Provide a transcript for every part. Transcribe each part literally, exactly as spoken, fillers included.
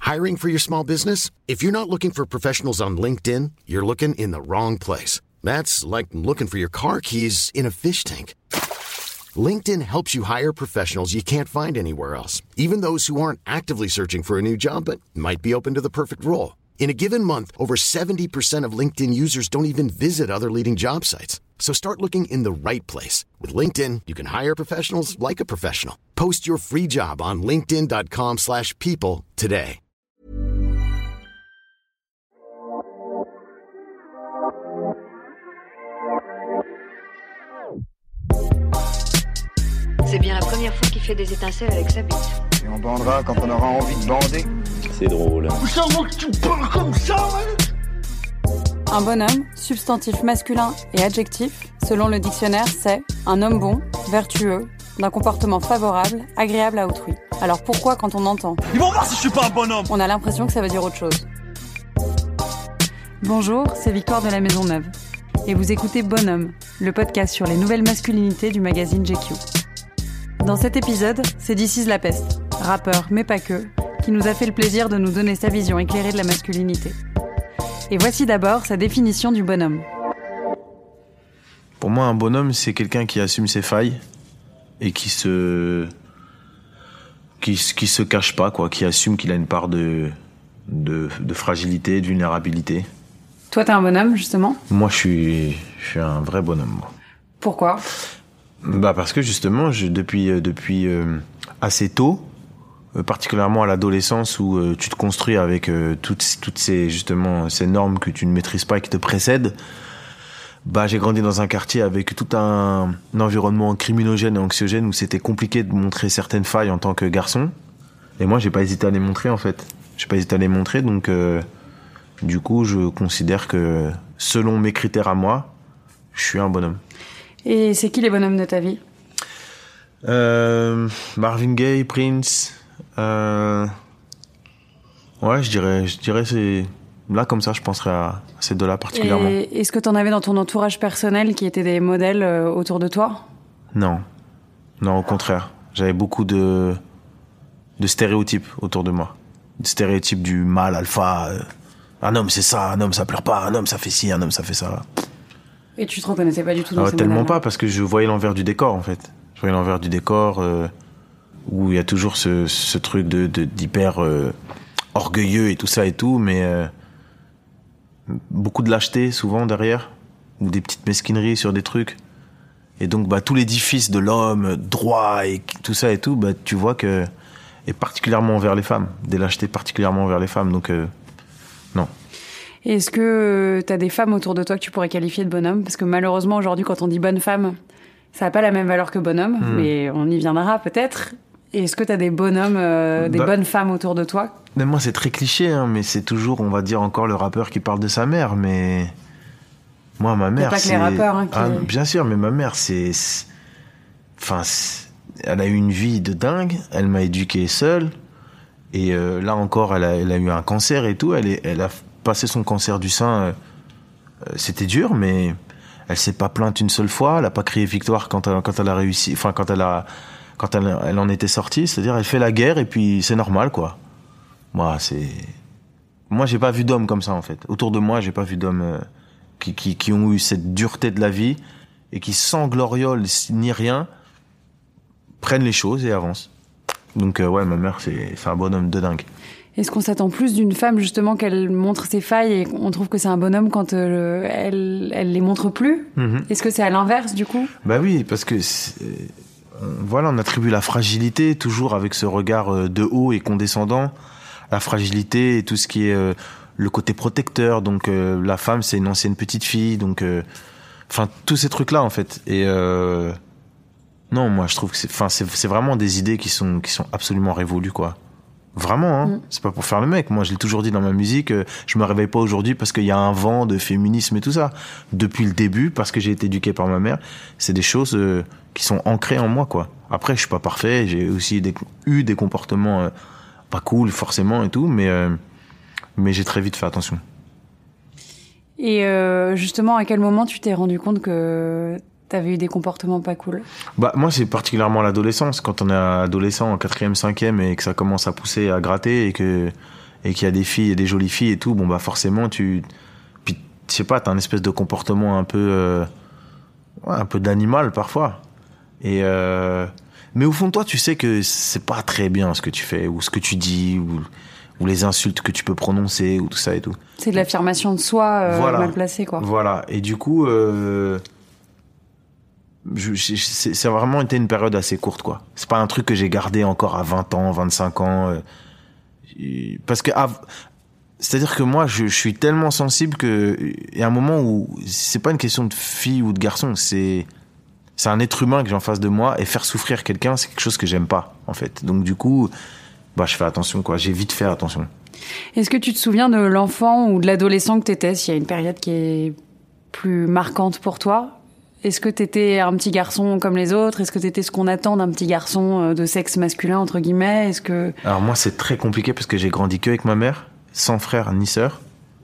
Hiring for your small business? If you're not looking for professionals on LinkedIn, you're looking in the wrong place. That's like looking for your car keys in a fish tank. LinkedIn helps you hire professionals you can't find anywhere else, even those who aren't actively searching for a new job but might be open to the perfect role. In a given month, over seventy percent of LinkedIn users don't even visit other leading job sites. So start looking in the right place. With LinkedIn, you can hire professionals like a professional. Post your free job on linkedin.com slash people today. C'est bien la première fois qu'il fait des étincelles avec sa bite. Et on bandera quand on aura envie de bander. C'est drôle. Comment tu parles comme ça, ouais? Un bonhomme, substantif masculin et adjectif, selon le dictionnaire, c'est un homme bon, vertueux, d'un comportement favorable, agréable à autrui. Alors pourquoi, quand on entend « Ils vont voir si je suis pas un bonhomme !» on a l'impression que ça veut dire autre chose. Bonjour, c'est Victoire de la Maison Neuve. Et vous écoutez Bonhomme, le podcast sur les nouvelles masculinités du magazine G Q. Dans cet épisode, c'est This Is La Peste, rappeur, mais pas que, qui nous a fait le plaisir de nous donner sa vision éclairée de la masculinité. Et voici d'abord sa définition du bonhomme. Pour moi, un bonhomme, c'est quelqu'un qui assume ses failles et qui se qui, qui se cache pas, quoi, qui assume qu'il a une part de de, de fragilité, de vulnérabilité. Toi, t'es un bonhomme, justement ? Moi, je suis je suis un vrai bonhomme. Moi. Pourquoi ? Bah parce que justement, je, depuis euh, depuis euh, assez tôt, euh, particulièrement à l'adolescence où euh, tu te construis avec euh, toutes toutes ces justement ces normes que tu ne maîtrises pas et qui te précèdent. Bah j'ai grandi dans un quartier avec tout un, un environnement criminogène et anxiogène où c'était compliqué de montrer certaines failles en tant que garçon. Et moi, j'ai pas hésité à les montrer en fait. J'ai pas hésité à les montrer, donc euh, du coup, je considère que selon mes critères à moi, je suis un bonhomme. Et c'est qui les bonhommes de ta vie ? euh, Marvin Gaye, Prince. Euh... Ouais, je dirais, je dirais c'est là comme ça, je penserais à ces deux-là particulièrement. Et est-ce que t'en avais dans ton entourage personnel qui étaient des modèles euh, autour de toi ? Non, non, au contraire. J'avais beaucoup de de stéréotypes autour de moi, des stéréotypes du mâle alpha. Euh, un homme c'est ça, un homme ça pleure pas, un homme ça fait ci, un homme ça fait ça. Et tu te reconnaissais pas du tout dans ah, ces tellement modèles-là. pas, parce que je voyais l'envers du décor, en fait. Je voyais l'envers du décor, euh, où il y a toujours ce, ce truc de, de, d'hyper euh, orgueilleux et tout ça et tout, mais euh, beaucoup de lâcheté, souvent, derrière, ou des petites mesquineries sur des trucs. Et donc, bah, tout l'édifice de l'homme, droit et tout ça et tout, bah, tu vois que... Et particulièrement envers les femmes. Des lâchetés particulièrement envers les femmes, donc... Euh, non. Et est-ce que t'as des femmes autour de toi que tu pourrais qualifier de bonhomme ? Parce que malheureusement, aujourd'hui, quand on dit bonne femme, ça n'a pas la même valeur que bonhomme, mmh. mais on y viendra peut-être. Et est-ce que t'as des bonhommes, euh, des bah, bonnes femmes autour de toi ? Mais moi, c'est très cliché, hein, mais c'est toujours, on va dire, encore le rappeur qui parle de sa mère, mais... Moi, ma mère, pas c'est... que les rappeurs, hein, qui... ah, bien sûr, mais ma mère, c'est... c'est... Enfin, c'est... elle a eu une vie de dingue, elle m'a éduqué seule, et euh, là encore, elle a, elle a eu un cancer et tout, elle, est, elle a... passé son cancer du sein, euh, c'était dur, mais elle s'est pas plainte une seule fois, elle a pas crié victoire quand elle, quand elle a réussi, enfin quand elle a, quand elle, elle en était sortie, c'est-à-dire elle fait la guerre et puis c'est normal quoi. Moi c'est, moi j'ai pas vu d'hommes comme ça en fait. Autour de moi j'ai pas vu d'hommes euh, qui, qui, qui ont eu cette dureté de la vie et qui sans gloriole ni rien prennent les choses et avancent. Donc euh, ouais, ma mère c'est, c'est un bonhomme de dingue. Est-ce qu'on s'attend plus d'une femme, justement, qu'elle montre ses failles et on trouve que c'est un bonhomme quand euh, elle, elle les montre plus ? Mm-hmm. Est-ce que c'est à l'inverse, du coup ? Bah oui, parce que, voilà, on attribue la fragilité, toujours avec ce regard de haut et condescendant, la fragilité et tout ce qui est euh, le côté protecteur. Donc, euh, la femme, c'est une ancienne petite fille, donc... Enfin, euh, tous ces trucs-là, en fait. Et... Euh, non, moi, je trouve que c'est, enfin, c'est, c'est vraiment des idées qui sont, qui sont absolument révolues, quoi. Vraiment, hein. Mmh. C'est pas pour faire le mec. Moi, je l'ai toujours dit dans ma musique, euh, je me réveille pas aujourd'hui parce qu'il y a un vent de féminisme et tout ça. Depuis le début, parce que j'ai été éduqué par ma mère, c'est des choses euh, qui sont ancrées en moi, quoi. Après, je suis pas parfait, j'ai aussi des, eu des comportements euh, pas cool, forcément, et tout, mais, euh, mais j'ai très vite fait attention. Et euh, justement, à quel moment tu t'es rendu compte que t'avais eu des comportements pas cool? Bah, moi, c'est particulièrement l'adolescence. Quand on est adolescent, en quatrième, cinquième, et que ça commence à pousser, à gratter, et que, et qu'il y a des filles et des jolies filles et tout, bon bah forcément tu, puis je sais pas, t'as un espèce de comportement un peu, euh, ouais, un peu d'animal parfois. Et euh, mais au fond de toi, tu sais que c'est pas très bien ce que tu fais ou ce que tu dis ou, ou les insultes que tu peux prononcer ou tout ça et tout. C'est de l'affirmation de soi euh, voilà. mal placée, quoi. Voilà. Et du coup, euh, je, je, c'est, c'est vraiment été une période assez courte, quoi. C'est pas un truc que j'ai gardé encore à vingt ans, vingt-cinq ans. Euh, parce que, à, c'est-à-dire que moi, je, je suis tellement sensible que, il y a un moment où c'est pas une question de fille ou de garçon, c'est, c'est un être humain que j'ai en face de moi et faire souffrir quelqu'un, c'est quelque chose que j'aime pas, en fait. Donc, du coup, bah, je fais attention, quoi. J'ai vite fait attention. Est-ce que tu te souviens de l'enfant ou de l'adolescent que t'étais, s'il y a une période qui est plus marquante pour toi? Est-ce que t'étais un petit garçon comme les autres? Est-ce que t'étais ce qu'on attend d'un petit garçon de sexe masculin, entre guillemets? Est-ce que... Alors moi, c'est très compliqué parce que j'ai grandi que avec ma mère, sans frère ni sœur.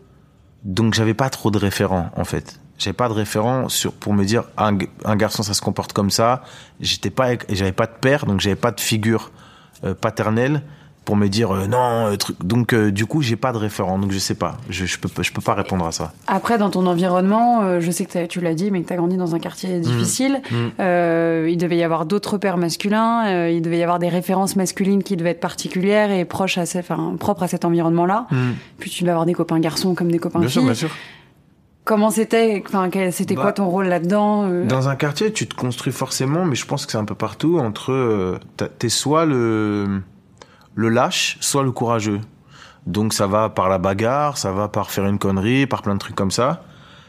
Donc j'avais pas trop de référents, en fait. J'avais pas de référents sur, pour me dire, un, un garçon, ça se comporte comme ça. J'étais pas, j'avais pas de père, donc j'avais pas de figure euh, paternelle pour me dire euh, non euh, truc. Donc euh, du coup j'ai pas de référent, donc je sais pas, je, je peux je peux pas répondre à ça. Après dans ton environnement, euh, je sais que tu l'as dit, mais que t'as grandi dans un quartier difficile. Mmh. Mmh. Euh, il devait y avoir d'autres pères masculins, euh, il devait y avoir des références masculines qui devaient être particulières et proches à, enfin propres à cet environnement-là. Mmh. Puis tu devais avoir des copains garçons comme des copains bien filles. Bien sûr, bien sûr. Comment c'était, enfin c'était bah, quoi ton rôle là-dedans euh... Dans un quartier, tu te construis forcément, mais je pense que c'est un peu partout entre euh, t'es soit le le lâche, soit le courageux. Donc ça va par la bagarre, ça va par faire une connerie, par plein de trucs comme ça.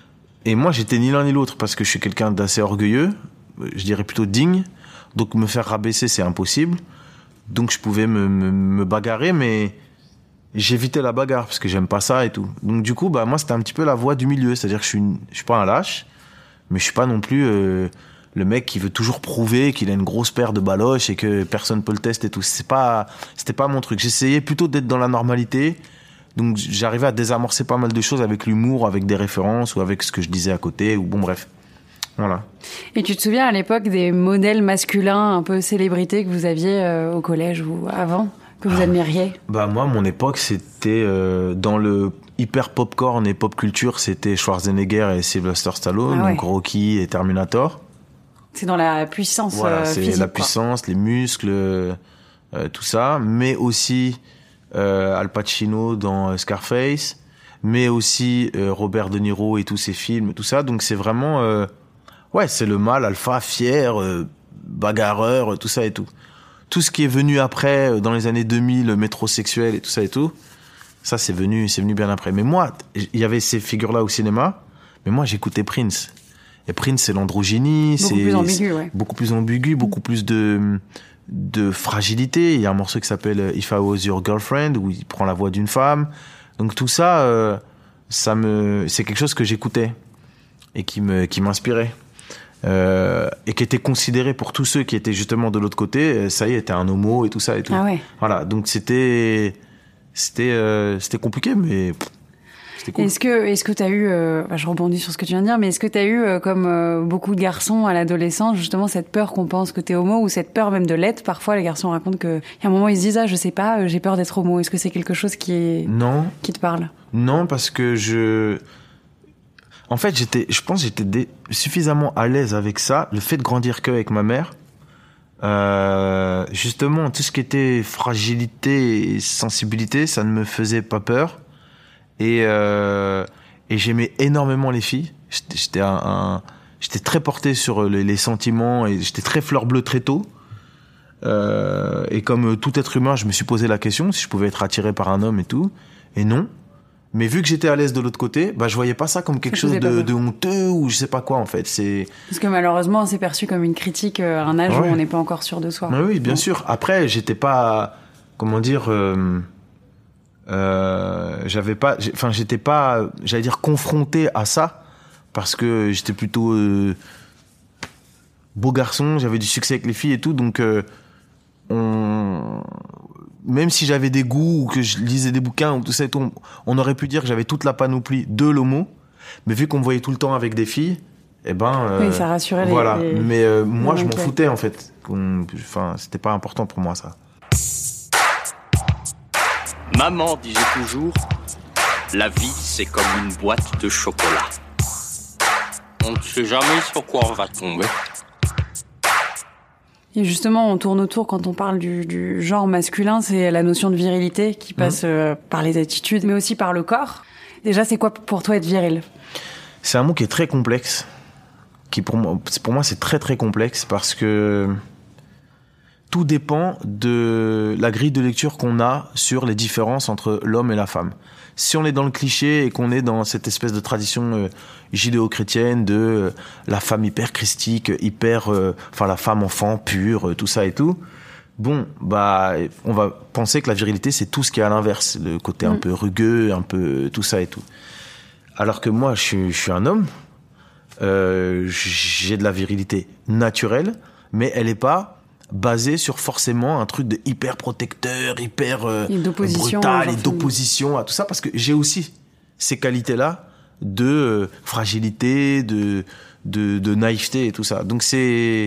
Et moi, j'étais ni l'un ni l'autre parce que je suis quelqu'un d'assez orgueilleux, je dirais plutôt digne. Donc me faire rabaisser, c'est impossible. Donc je pouvais me, me, me bagarrer, mais j'évitais la bagarre parce que j'aime pas ça et tout. Donc du coup, bah moi, c'était un petit peu la voie du milieu. C'est-à-dire que je suis, une, je suis pas un lâche, mais je suis pas non plus... Euh, le mec qui veut toujours prouver qu'il a une grosse paire de baloches et que personne peut le tester et tout. C'est pas, c'était pas mon truc. J'essayais plutôt d'être dans la normalité. Donc, j'arrivais à désamorcer pas mal de choses avec l'humour, avec des références ou avec ce que je disais à côté ou bon, bref. Voilà. Et tu te souviens à l'époque des modèles masculins un peu célébrités que vous aviez euh, au collège ou avant, que vous admiriez? Bah, moi, mon époque, c'était euh, dans le hyper popcorn et pop culture, c'était Schwarzenegger et Sylvester Stallone, ah ouais. Donc Rocky et Terminator. C'est dans la puissance voilà, euh, c'est physique. La puissance, quoi. Les muscles, euh, tout ça. Mais aussi euh, Al Pacino dans Scarface. Mais aussi euh, Robert De Niro et tous ses films, tout ça. Donc c'est vraiment... Euh, ouais, c'est le mâle alpha, fier, euh, bagarreur, tout ça et tout. Tout ce qui est venu après, dans les années deux mille, le métrosexuel et tout ça et tout, ça c'est venu, c'est venu bien après. Mais moi, il y avait ces figures-là au cinéma, mais moi j'écoutais Prince. Et Prince, c'est l'androgynie, beaucoup c'est plus ambigu, ouais. beaucoup plus ambigu, beaucoup plus de de fragilité. Il y a un morceau qui s'appelle If I Was Your Girlfriend où il prend la voix d'une femme. Donc tout ça, euh, ça me, c'est quelque chose que j'écoutais et qui me, qui m'inspirait euh, et qui était considéré pour tous ceux qui étaient justement de l'autre côté. Ça y est, t'es un homo et tout ça et tout. Ah ouais. Voilà. Donc c'était, c'était, euh, c'était compliqué, mais. Cool. Est-ce que, est-ce que t'as eu, euh, bah, je rebondis sur ce que tu viens de dire, mais est-ce que t'as eu, euh, comme euh, beaucoup de garçons à l'adolescence, justement cette peur qu'on pense que t'es homo ou cette peur même de l'être? Parfois, les garçons racontent que, il y a un moment, ils se disent, ah, je sais pas, euh, j'ai peur d'être homo. Est-ce que c'est quelque chose qui est, non, qui te parle? Non, parce que je, en fait, j'étais, je pense, que j'étais dé... suffisamment à l'aise avec ça, le fait de grandir que avec ma mère. Euh, justement, tout ce qui était fragilité et sensibilité, ça ne me faisait pas peur. Et, euh, et j'aimais énormément les filles. J'étais, j'étais, un, un, j'étais très porté sur les, les sentiments et j'étais très fleur bleue très tôt. Euh, et comme tout être humain, je me suis posé la question si je pouvais être attiré par un homme et tout. Et non. Mais vu que j'étais à l'aise de l'autre côté, bah je voyais pas ça comme quelque ça chose de, de honteux ou je sais pas quoi en fait. C'est parce que malheureusement, c'est perçu comme une critique à un âge ouais. où on n'est pas encore sûr de soi. Ouais, oui, bien donc. sûr. Après, j'étais pas, comment dire. Euh, Euh, j'avais pas, enfin j'étais pas, j'allais dire confronté à ça parce que j'étais plutôt euh, beau garçon, j'avais du succès avec les filles et tout, donc euh, on, même si j'avais des goûts ou que je lisais des bouquins ou tout ça et tout, on, on aurait pu dire que j'avais toute la panoplie de l'homo, mais vu qu'on me voyait tout le temps avec des filles, eh ben euh, oui, ça rassurait voilà. les, les... Mais euh, moi je m'en foutais en fait, enfin c'était pas important pour moi ça. Maman disait toujours, la vie c'est comme une boîte de chocolat. On ne sait jamais sur quoi on va tomber. Et justement, on tourne autour quand on parle du, du genre masculin, c'est la notion de virilité qui passe mmh. euh, par les attitudes, mais aussi par le corps. Déjà, c'est quoi pour toi être viril ? C'est un mot qui est très complexe. Qui pour moi, pour moi, c'est très très complexe parce que tout dépend de la grille de lecture qu'on a sur les différences entre l'homme et la femme. Si on est dans le cliché et qu'on est dans cette espèce de tradition euh, judéo-chrétienne de euh, la femme hyper christique, hyper, euh, enfin la femme enfant pure, euh, tout ça et tout, bon, bah, on va penser que la virilité c'est tout ce qui est à l'inverse, le côté mmh. un peu rugueux, un peu tout ça et tout. Alors que moi, je suis, je suis un homme, euh, j'ai de la virilité naturelle, mais elle est pas basé sur forcément un truc de hyper protecteur, hyper euh, et brutal et d'opposition à tout ça, parce que j'ai aussi ces qualités-là de euh, fragilité, de, de de naïveté et tout ça. Donc c'est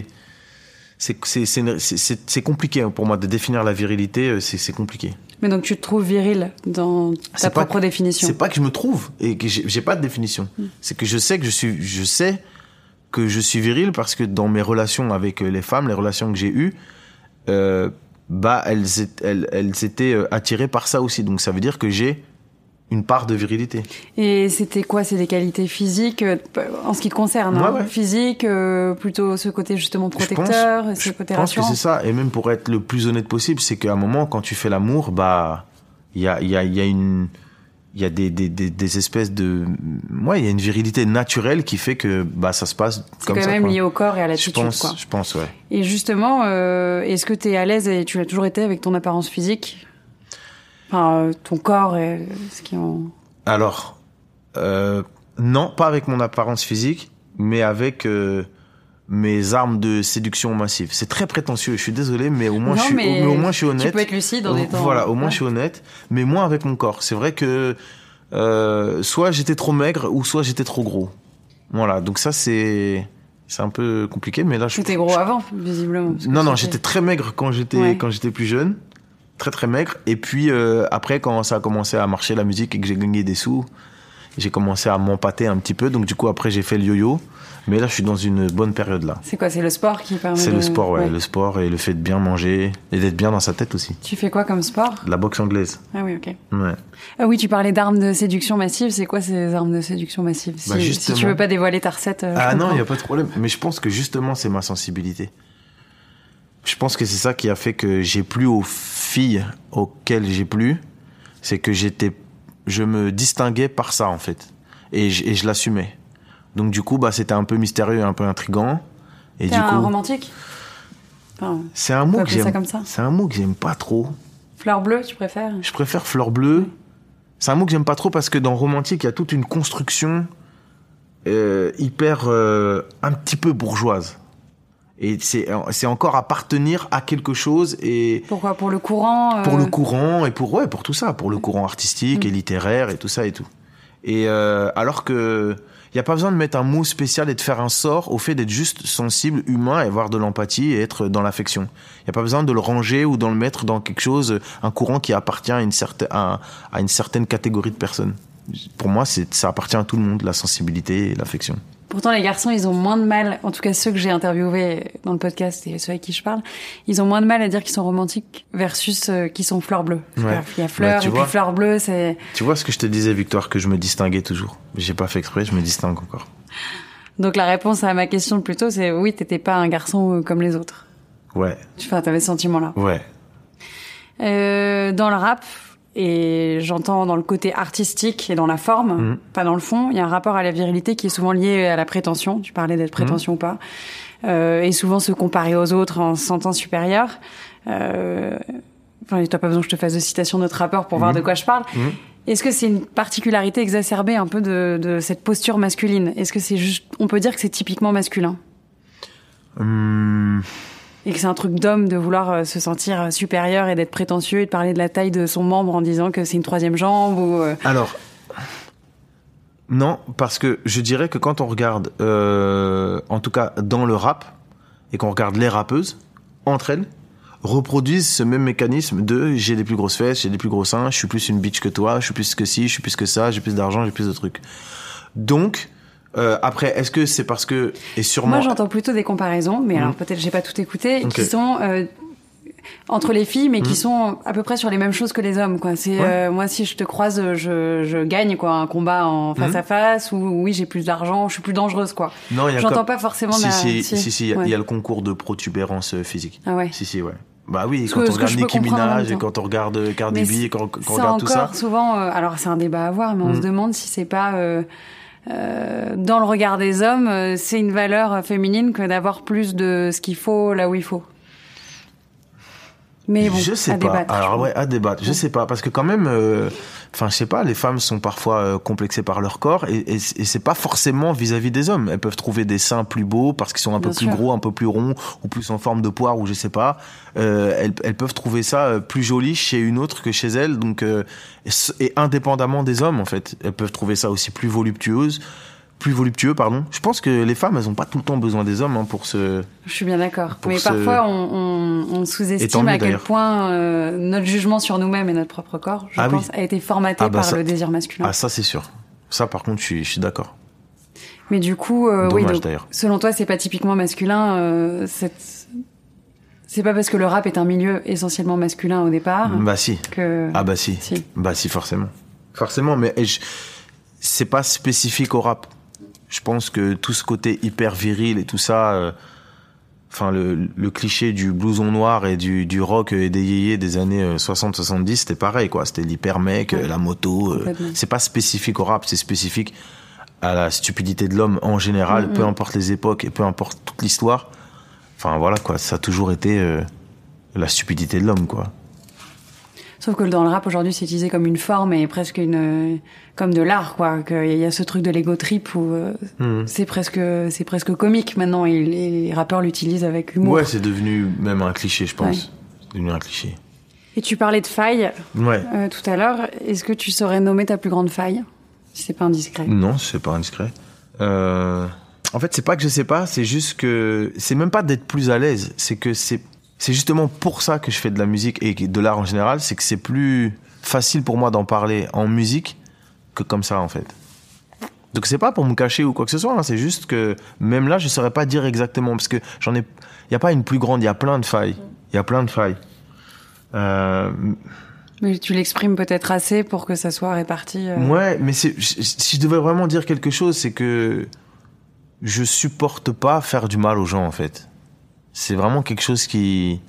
c'est c'est c'est c'est, c'est compliqué pour moi de définir la virilité, c'est c'est compliqué. Mais donc tu te trouves viril dans ta c'est propre que, définition. C'est pas que je me trouve et que j'ai, j'ai pas de définition. Mm. C'est que je sais que je suis je sais que je suis viril parce que dans mes relations avec les femmes, les relations que j'ai eues, euh, bah elles, elles, elles étaient attirées par ça aussi. Donc ça veut dire que j'ai une part de virilité. Et c'était quoi ? C'est des qualités physiques en ce qui te concerne, ouais, hein, ouais. Physique, euh, plutôt ce côté justement protecteur, je pense, ce côté je pense rassurant. que c'est ça. Et même pour être le plus honnête possible, c'est qu'à un moment, quand tu fais l'amour, bah il y a il y a il y a une il y a des, des, des, des espèces de... Ouais, il y a une virilité naturelle qui fait que bah, ça se passe c'est comme ça. C'est quand même quoi. lié au corps et à l'attitude, je pense, quoi. Je pense, ouais. Et justement, euh, est-ce que tu es à l'aise et tu l'as toujours été avec ton apparence physique ? Enfin, euh, ton corps et ce qui en... Alors, euh, non, pas avec mon apparence physique, mais avec... Euh, mes armes de séduction massive. C'est très prétentieux, je suis désolé, mais au moins, non, je, suis, mais au, au moins je suis honnête. Tu peux être lucide en étant... Voilà, au moins ouais. je suis honnête, mais moins avec mon corps. C'est vrai que euh, soit j'étais trop maigre, ou soit j'étais trop gros. Voilà, donc ça c'est c'est un peu compliqué, mais là... Tu étais gros je, avant, visiblement. Non, non, j'étais très maigre quand j'étais, ouais. quand j'étais plus jeune. Très très maigre. Et puis euh, après, quand ça a commencé à marcher la musique et que j'ai gagné des sous, j'ai commencé à m'empâter un petit peu. Donc du coup, après, j'ai fait le yo-yo. Mais là, je suis dans une bonne période, là. C'est quoi ? C'est le sport qui permet C'est de... le sport, ouais, ouais. Le sport et le fait de bien manger et d'être bien dans sa tête aussi. Tu fais quoi comme sport ? La boxe anglaise. Ah oui, ok. Ouais. Ah oui, tu parlais d'armes de séduction massive. C'est quoi ces armes de séduction massive ? Si, bah si tu veux pas dévoiler ta recette, euh, ah non, il n'y a pas de problème. Mais je pense que justement, c'est ma sensibilité. Je pense que c'est ça qui a fait que j'ai plu aux filles auxquelles j'ai plu. C'est que j'étais... Je me distinguais par ça, en fait. Et je, et je l'assumais. Donc du coup, bah, c'était un peu mystérieux, un peu intriguant. Et T'es du un coup, romantique ? Enfin, c'est un mot que j'aime. Ça comme ça. C'est un mot que j'aime pas trop. Fleur bleue, tu préfères ? Je préfère fleur bleue. Oui. C'est un mot que j'aime pas trop parce que dans romantique, il y a toute une construction euh, hyper, euh, un petit peu bourgeoise. Et c'est, c'est encore appartenir à quelque chose et... Pourquoi ? Pour le courant euh... Pour le courant et pour, ouais, pour tout ça. Pour le courant artistique mmh. et littéraire et tout ça et tout. Et euh, alors que il y a pas besoin de mettre un mot spécial et de faire un sort au fait d'être juste sensible, humain, et avoir de l'empathie et être dans l'affection. Il y a pas besoin de le ranger ou d'en le mettre dans quelque chose, un courant qui appartient à une certaine à, à une certaine catégorie de personnes. Pour moi, c'est ça appartient à tout le monde, la sensibilité et l'affection. Pourtant, les garçons, ils ont moins de mal, en tout cas ceux que j'ai interviewés dans le podcast et ceux avec qui je parle, ils ont moins de mal à dire qu'ils sont romantiques versus ceux qui sont fleurs bleues. Ouais. Il y a fleurs bah, et vois, puis fleurs bleues, c'est... Tu vois ce que je te disais, Victoire, que je me distinguais toujours. J'ai pas fait exprès, je me distingue encore. Donc la réponse à ma question plus tôt, c'est oui, t'étais pas un garçon comme les autres. Ouais. Enfin, t'avais ce sentiment-là. Ouais. Euh, dans le rap... Et j'entends dans le côté artistique et dans la forme, mmh. pas dans le fond, il y a un rapport à la virilité qui est souvent lié à la prétention. Tu parlais d'être prétentieux mmh. ou pas. Euh, et souvent se comparer aux autres en se sentant supérieur. Euh, enfin, t'as pas besoin que je te fasse de citation d'autres rappeurs pour mmh. voir de quoi je parle. Mmh. Est-ce que c'est une particularité exacerbée un peu de, de cette posture masculine ? Est-ce que c'est juste, on peut dire que c'est typiquement masculin ? mmh. Et que c'est un truc d'homme de vouloir se sentir supérieur et d'être prétentieux et de parler de la taille de son membre en disant que c'est une troisième jambe ou... Alors, non, parce que je dirais que quand on regarde, euh, en tout cas dans le rap, et qu'on regarde les rappeuses, entre elles, reproduisent ce même mécanisme de j'ai des plus grosses fesses, j'ai des plus gros seins, je suis plus une bitch que toi, je suis plus que ci, je suis plus que ça, j'ai plus d'argent, j'ai plus de trucs. Donc, euh, après, est-ce que c'est parce que... Et sûrement... Moi, j'entends plutôt des comparaisons, mais mmh. alors peut-être j'ai pas tout écouté, okay. qui sont... Euh, entre les filles, mais mmh. qui sont à peu près sur les mêmes choses que les hommes, quoi. C'est, ouais. euh, moi, si je te croise, je, je gagne, quoi, un combat en face mmh. à face, ou oui, j'ai plus d'argent, je suis plus dangereuse, quoi. Non, y a J'entends comme... pas forcément si, la... si, si, si, si, il y, ouais. y a le concours de protubérance physique. Ah ouais. Si, si, ouais. Bah oui, Parce quand que, on regarde Nicki Minaj, et quand on regarde Cardi B, et quand, quand on regarde tout ça. encore, souvent, euh, alors c'est un débat à avoir, mais on mmh. se demande si c'est pas, euh, euh, dans le regard des hommes, euh, c'est une valeur féminine que d'avoir plus de ce qu'il faut là où il faut. Mais bon, je sais à pas. débattre. Alors ouais, à débattre. Je sais pas parce que quand même, enfin, euh, je sais pas. Les femmes sont parfois euh, complexées par leur corps et, et, et c'est pas forcément vis-à-vis des hommes. Elles peuvent trouver des seins plus beaux parce qu'ils sont un Bien peu sûr. plus gros, un peu plus ronds ou plus en forme de poire ou je sais pas. Euh, elles, elles peuvent trouver ça plus joli chez une autre que chez elles. Donc euh, et, et indépendamment des hommes en fait, elles peuvent trouver ça aussi plus voluptueuse. Plus voluptueux, pardon. Je pense que les femmes, elles ont pas tout le temps besoin des hommes hein, pour se... Je suis bien d'accord. Mais se... parfois, on, on, on sous-estime mieux, à quel point euh, notre jugement sur nous-mêmes et notre propre corps, je ah pense, oui. a été formaté ah bah par ça... le désir masculin. Ah ça, c'est sûr. Ça, par contre, je suis, je suis d'accord. Mais du coup, euh, Dommage, oui, donc, d'ailleurs. selon toi, c'est pas typiquement masculin. Euh, cette... C'est pas parce que le rap est un milieu essentiellement masculin au départ. Bah si. Que... Ah bah si. si. Bah si, forcément. Forcément, mais je... c'est pas spécifique au rap. Je pense que tout ce côté hyper viril et tout ça, enfin euh, le, le cliché du blouson noir et du, du rock et des yéyés des années soixante soixante-dix, c'était pareil quoi. C'était l'hyper mec, ouais. la moto. Euh, c'est pas spécifique au rap, c'est spécifique à la stupidité de l'homme en général, mm-hmm. peu importe les époques et peu importe toute l'histoire. Enfin voilà quoi, ça a toujours été euh, la stupidité de l'homme quoi. Sauf que dans le rap aujourd'hui, c'est utilisé comme une forme et presque une, comme de l'art, quoi. Qu'il y a ce truc de l'ego trip où euh, mmh. c'est presque, c'est presque comique maintenant. Et les rappeurs l'utilisent avec humour. Ouais, c'est devenu même un cliché, je pense. Ouais. C'est devenu un cliché. Et tu parlais de failles ouais. euh, tout à l'heure. Est-ce que tu saurais nommer ta plus grande faille, si c'est pas indiscret? Non, c'est pas indiscret. Euh... En fait, c'est pas que je sais pas, c'est juste que c'est même pas d'être plus à l'aise. C'est que c'est C'est justement pour ça que je fais de la musique et de l'art en général, c'est que c'est plus facile pour moi d'en parler en musique que comme ça, en fait. Donc c'est pas pour me cacher ou quoi que ce soit, hein, c'est juste que même là, je saurais pas dire exactement, parce que j'en ai... Il y a pas une plus grande, il y a plein de failles. Il y a plein de failles. Euh... Mais tu l'exprimes peut-être assez pour que ça soit réparti... Euh... Ouais, mais c'est... si je devais vraiment dire quelque chose, c'est que je supporte pas faire du mal aux gens, en fait. C'est vraiment quelque chose qui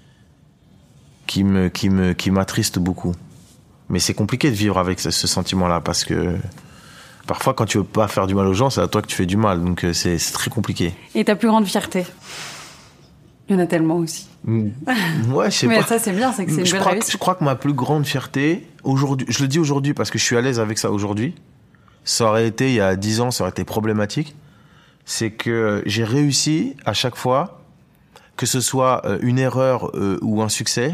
qui me qui me qui m'attriste beaucoup. Mais c'est compliqué de vivre avec ce, ce sentiment-là parce que parfois quand tu veux pas faire du mal aux gens, c'est à toi que tu fais du mal. Donc c'est c'est très compliqué. Et ta plus grande fierté? Il y en a tellement aussi. Ouais, je sais Mais pas. Mais ça c'est bien, c'est que c'est une je belle crois réussite. Que, je crois que ma plus grande fierté aujourd'hui, je le dis aujourd'hui parce que je suis à l'aise avec ça aujourd'hui. Ça aurait été il y a dix ans, ça aurait été problématique. C'est que j'ai réussi à chaque fois, que ce soit une erreur euh, ou un succès,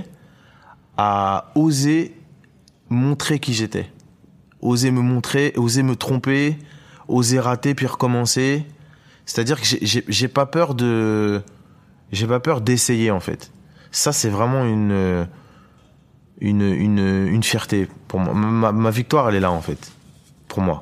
à oser montrer qui j'étais. Oser me montrer, oser me tromper, oser rater puis recommencer. C'est-à-dire que j'ai, j'ai, j'ai pas peur de... J'ai pas peur d'essayer, en fait. Ça, c'est vraiment une... Une, une, une fierté pour moi. Ma, ma victoire, elle est là, en fait. Pour moi.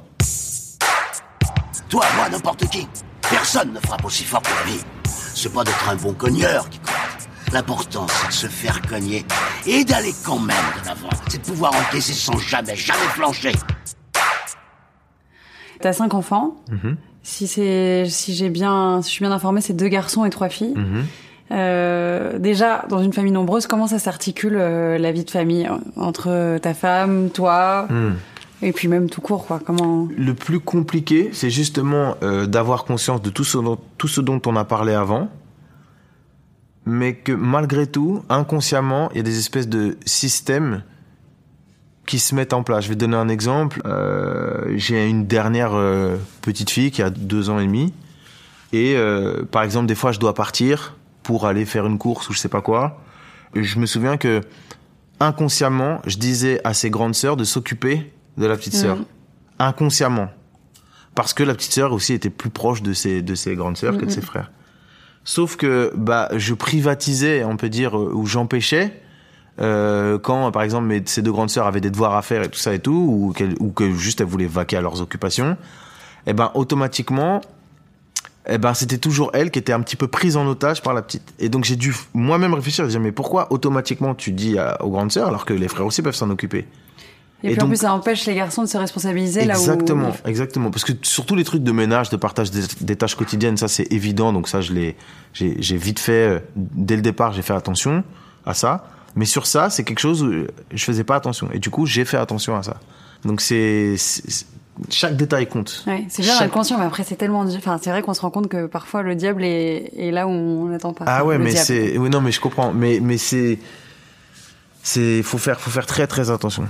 Toi, moi, n'importe qui. Personne ne frappe aussi fort que la vie. C'est pas d'être un bon cogneur qui compte. L'important, c'est de se faire cogner et d'aller quand même de l'avant. C'est de pouvoir encaisser sans jamais, jamais flancher. T'as cinq enfants. Mm-hmm. Si c'est, si j'ai bien, si je suis bien informée, c'est deux garçons et trois filles. Mm-hmm. Euh, déjà, dans une famille nombreuse, comment ça s'articule euh, la vie de famille entre ta femme, toi, mm. et puis même tout court, quoi. Comment... Le plus compliqué, c'est justement euh, d'avoir conscience de tout ce dont, tout ce dont on a parlé avant. Mais que malgré tout, inconsciemment, il y a des espèces de systèmes qui se mettent en place. Je vais te donner un exemple. Euh, j'ai une dernière euh, petite fille qui a deux ans et demi. Et euh, par exemple, des fois, je dois partir pour aller faire une course ou je sais pas quoi. Et je me souviens que inconsciemment, je disais à ses grandes sœurs de s'occuper de la petite sœur. Mmh. Inconsciemment. Parce que la petite sœur aussi était plus proche de ses, de ses grandes sœurs mmh. que de ses frères. Sauf que bah je privatisais, on peut dire, ou j'empêchais euh, quand par exemple mes, ces deux grandes sœurs avaient des devoirs à faire et tout ça et tout, ou, qu'elles, ou que juste elles voulaient vaquer à leurs occupations, et ben automatiquement, et ben c'était toujours elle qui était un petit peu prise en otage par la petite. Et donc j'ai dû moi-même réfléchir, dire mais pourquoi automatiquement tu dis à, aux grandes sœurs alors que les frères aussi peuvent s'en occuper. Et, et puis donc, en plus, ça empêche les garçons de se responsabiliser exactement, là où... Exactement, exactement. Parce que surtout les trucs de ménage, de partage des, des tâches quotidiennes, ça c'est évident. Donc ça, je l'ai, j'ai, j'ai vite fait, dès le départ, j'ai fait attention à ça. Mais sur ça, c'est quelque chose où je faisais pas attention. Et du coup, j'ai fait attention à ça. Donc c'est... c'est chaque détail compte. Ouais, c'est bien chaque... d'être conscient, mais après c'est tellement, enfin c'est vrai qu'on se rend compte que parfois le diable est, est là où on n'attend pas. Ah ouais, le mais diable. c'est, oui non mais je comprends, mais mais c'est, c'est, faut faire, faut faire très très attention.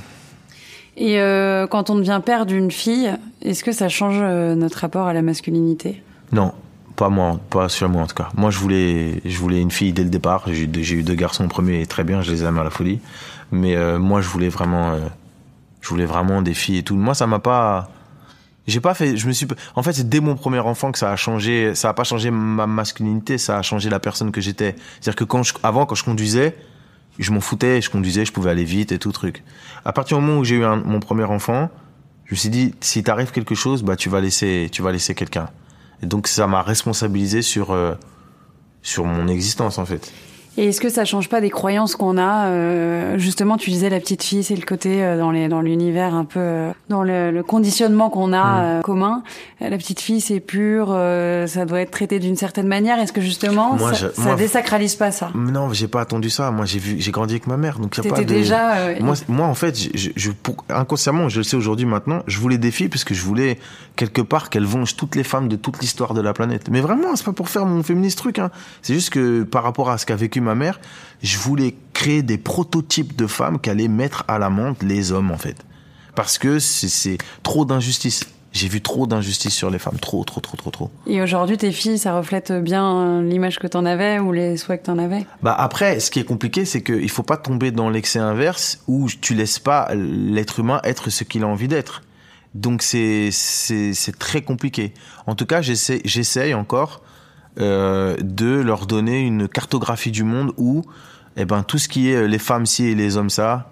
Et euh, quand on devient père d'une fille, est-ce que ça change euh, notre rapport à la masculinité ? Non, pas moi, pas sur moi en tout cas. Moi je voulais, je voulais une fille dès le départ. J'ai, j'ai eu deux garçons au premier, très bien, je les aime à la folie. Mais euh, moi je voulais vraiment, euh, je voulais vraiment des filles et tout. Moi ça m'a pas J'ai pas fait, je me suis, en fait, c'est dès mon premier enfant que ça a changé, ça a pas changé ma masculinité, ça a changé la personne que j'étais. C'est-à-dire que quand je, avant, quand je conduisais, je m'en foutais, je conduisais, je pouvais aller vite et tout truc. À partir du moment où j'ai eu un, mon premier enfant, je me suis dit, si t'arrive quelque chose, bah, tu vas laisser, tu vas laisser quelqu'un. Et donc, ça m'a responsabilisé sur, euh, sur mon existence, en fait. Et est-ce que ça change pas des croyances qu'on a euh, justement, tu disais la petite fille, c'est le côté euh, dans les dans l'univers un peu euh, dans le, le conditionnement qu'on a mmh. euh, commun. La petite fille, c'est pur, euh, ça doit être traité d'une certaine manière. Est-ce que justement, moi, ça, je, ça moi, désacralise pas ça ? Non, j'ai pas attendu ça. Moi, j'ai vu, j'ai grandi avec ma mère, donc y a T'étais pas de. déjà. Euh, moi, moi, en fait, je, je, pour, inconsciemment, je le sais aujourd'hui maintenant, je voulais des filles parce que je voulais quelque part qu'elles vengent toutes les femmes de toute l'histoire de la planète. Mais vraiment, c'est pas pour faire mon féministe truc. Hein. C'est juste que par rapport à ce qu'a vécu ma mère, je voulais créer des prototypes de femmes qui allaient mettre à l'amende les hommes, en fait. Parce que c'est, c'est trop d'injustice. J'ai vu trop d'injustice sur les femmes. Trop, trop, trop, trop, trop. Et aujourd'hui, tes filles, ça reflète bien l'image que t'en avais ou les souhaits que t'en avais ? Bah après, ce qui est compliqué, c'est qu'il faut pas tomber dans l'excès inverse où tu laisses pas l'être humain être ce qu'il a envie d'être. Donc c'est, c'est, c'est très compliqué. En tout cas, j'essaie, j'essaye encore Euh, de leur donner une cartographie du monde où eh ben, tout ce qui est les femmes ci et les hommes ça,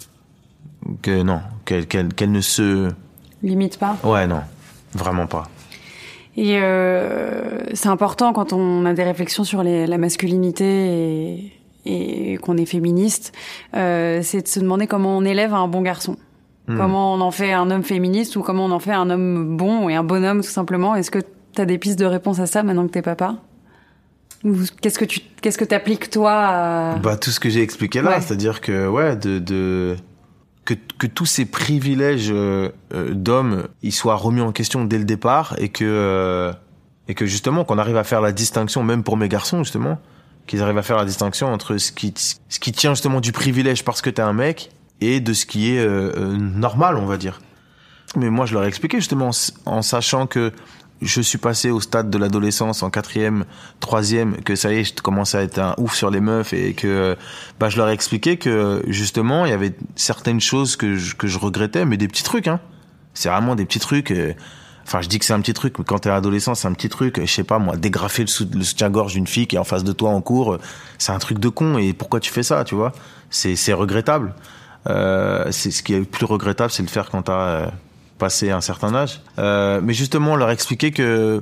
que non, qu'elles, qu'elles, qu'elles ne se... Limitent pas ? Ouais, non, vraiment pas. Et euh, c'est important quand on a des réflexions sur les, la masculinité et, et qu'on est féministe, euh, c'est de se demander comment on élève un bon garçon. Mmh. Comment on en fait un homme féministe ou comment on en fait un homme bon et un bonhomme tout simplement. Est-ce que t'as des pistes de réponse à ça maintenant que t'es papa ? Ou qu'est-ce que tu qu'est-ce que t'appliques toi à... Bah tout ce que j'ai expliqué là, ouais. C'est-à-dire que ouais de de que que tous ces privilèges euh, d'hommes ils soient remis en question dès le départ et que euh, et que justement qu'on arrive à faire la distinction même pour mes garçons justement, qu'ils arrivent à faire la distinction entre ce qui ce qui tient justement du privilège parce que t'es un mec et de ce qui est euh, euh, normal on va dire. Mais moi je leur ai expliqué justement en sachant que je suis passé au stade de l'adolescence en quatrième, troisième, que ça y est, je commençais à être un ouf sur les meufs et que bah je leur ai expliqué que justement il y avait certaines choses que je, que je regrettais, mais des petits trucs, hein. C'est vraiment des petits trucs. Euh, enfin, je dis que c'est un petit truc, mais quand t'es adolescent, c'est un petit truc. Je sais pas moi, dégrafer le, sou- le soutien-gorge d'une fille qui est en face de toi en cours, c'est un truc de con. Et pourquoi tu fais ça, tu vois ? C'est c'est regrettable. Euh, c'est ce qui est le plus regrettable, c'est de le faire quand t'as euh, passé un certain âge. Euh, mais justement, leur expliquer que,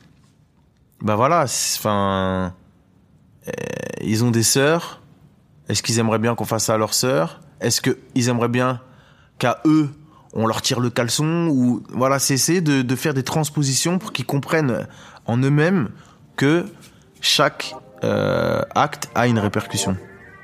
bah voilà, enfin, euh, ils ont des sœurs. Est-ce qu'ils aimeraient bien qu'on fasse ça à leurs sœurs ? Est-ce qu'ils aimeraient bien qu'à eux, on leur tire le caleçon ? Ou voilà, c'est essayer de, de faire des transpositions pour qu'ils comprennent en eux-mêmes que chaque euh, acte a une répercussion.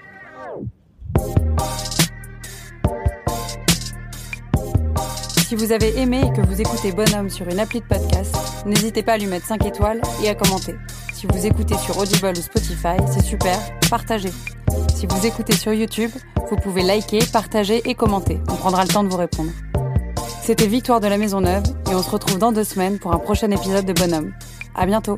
Si vous avez aimé et que vous écoutez Bonhomme sur une appli de podcast, n'hésitez pas à lui mettre cinq étoiles et à commenter. Si vous écoutez sur Audible ou Spotify, c'est super, partagez. Si vous écoutez sur YouTube, vous pouvez liker, partager et commenter. On prendra le temps de vous répondre. C'était Victoire de la Maisonneuve et on se retrouve dans deux semaines pour un prochain épisode de Bonhomme. À bientôt.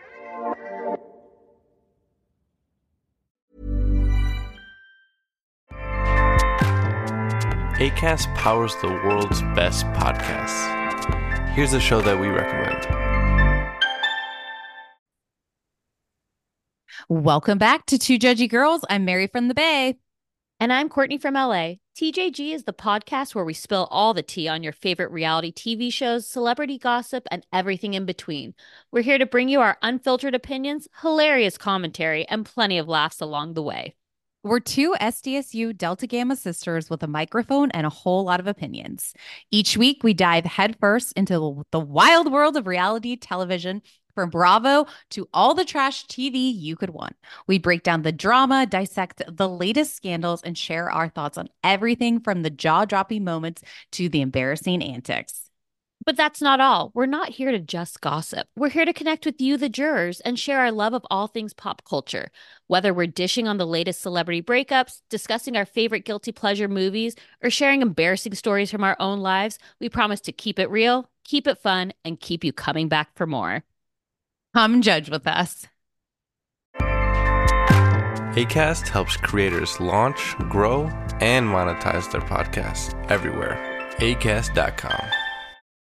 Acast powers the world's best podcasts. Here's a show that we recommend. Welcome back to Two Judgy Girls. I'm Mary from the Bay. And I'm Courtney from L A. T J G is the podcast where we spill all the tea on your favorite reality T V shows, celebrity gossip, and everything in between. We're here to bring you our unfiltered opinions, hilarious commentary, and plenty of laughs along the way. We're two S D S U Delta Gamma sisters with a microphone and a whole lot of opinions. Each week, we dive headfirst into the wild world of reality television, from Bravo to all the trash T V you could want. We break down the drama, dissect the latest scandals, and share our thoughts on everything from the jaw-dropping moments to the embarrassing antics. But that's not all. We're not here to just gossip. We're here to connect with you, the jurors, and share our love of all things pop culture. Whether we're dishing on the latest celebrity breakups, discussing our favorite guilty pleasure movies, or sharing embarrassing stories from our own lives, we promise to keep it real, keep it fun, and keep you coming back for more. Come judge with us. Acast helps creators launch, grow, and monetize their podcasts everywhere. acast dot com.